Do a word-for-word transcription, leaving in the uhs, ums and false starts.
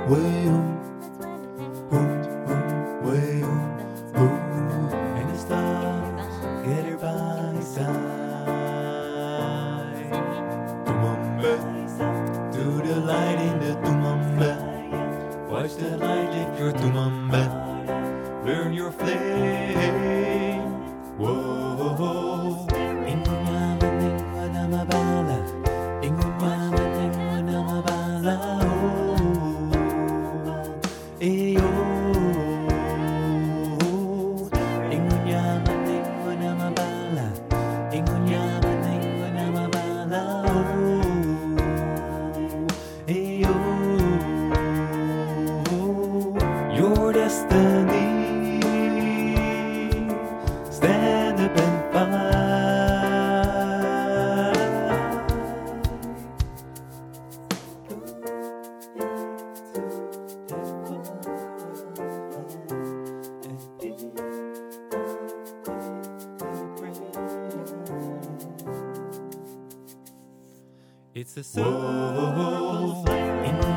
way oh, oh, oh, way oh, oh. And the stars get her by side. Tumamba, to the light in the tumamba. Watch the light lift your tumamba. Burn your flame. Whoa. Ingon yaman ingwa na mabala. Ingon yaman ingwa na mabala. Oh, eyo. Ingon yaman ingwa na mabala. Ingon yaman ingwa na mabala. Oh, eyo. Your destiny. Stand up and fight. It's a soul in